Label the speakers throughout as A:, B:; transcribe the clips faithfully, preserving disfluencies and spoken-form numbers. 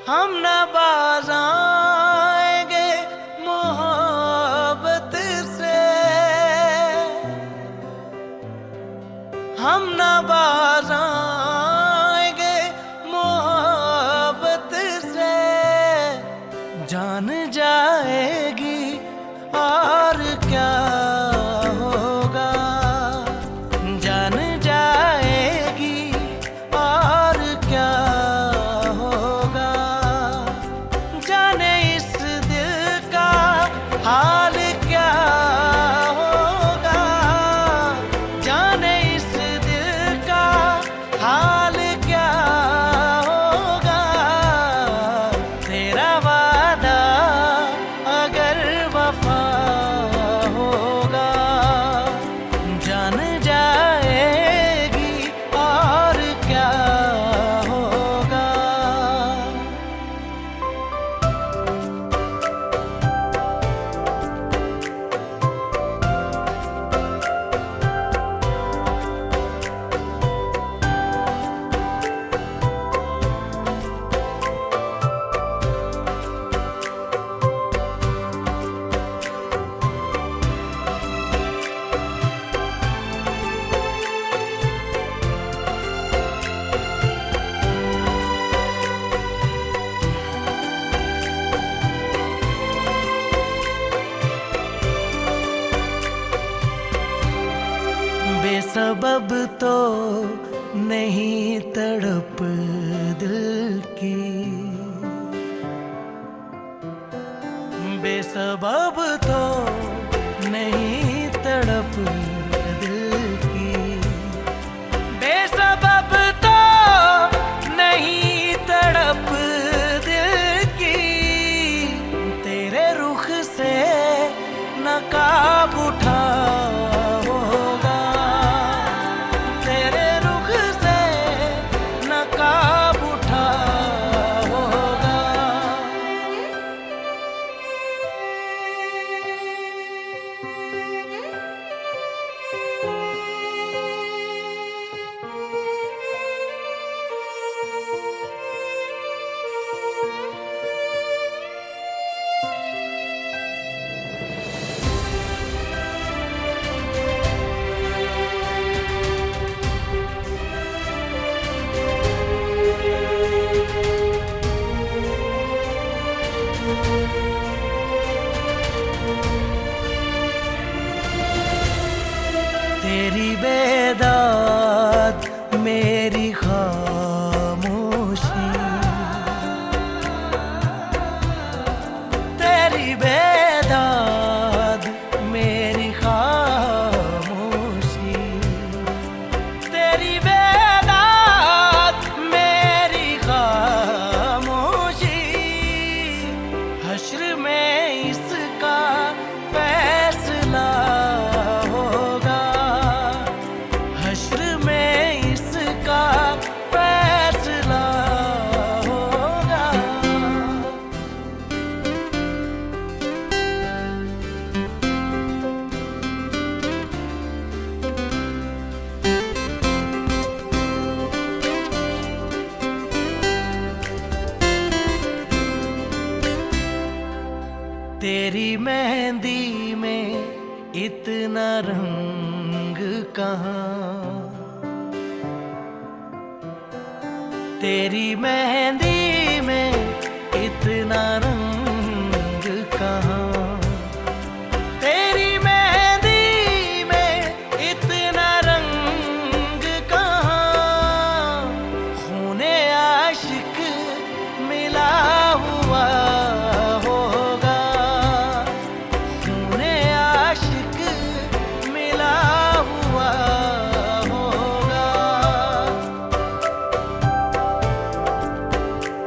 A: हम न बाज आएंगे मोहब्बत से, हम न बाज आएंगे मोहब्बत से। जान जाएगी और क्या होगा, जान जाएगी और क्या होगा। जाने इस दिल का हाल क्या होगा, जाने इस दिल का हाल क्या होगा। तेरा वादा अगर वफा होगा, जान जाएगी और क्या होगा। बेसबब तो नहीं तड़प दिल की, बेसबब तो नहीं तड़प दिल की, बेसबब तो नहीं तड़प दिल की। तेरे रुख से नकाब उठा होगा, तेरे रुख से नकाब उठा होगा। तेरी बेदात मेरी खामोशी, तेरी बेदात मेरी खामोशी, तेरी बेदात मेरी खामोशी। हश्र में इसका फैसला होगा, हश्र में इसका फैसला होगा। तेरी मेहंदी में इतना रंग कहाँ, तेरी मेहंदी में इतना रंग कहाँ, तेरी मेहंदी में इतना रंग कहाँ। खूने आशिक मिला हुआ होगा, खूने आशिक मिला हुआ होगा।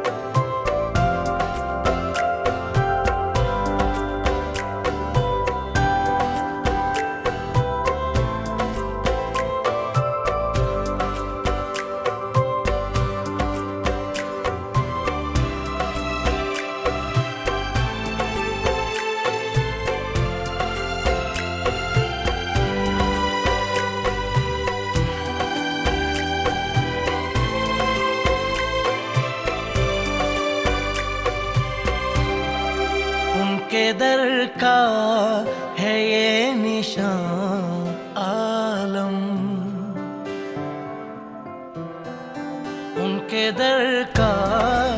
A: दर का है ये निशान आलम, उनके दर का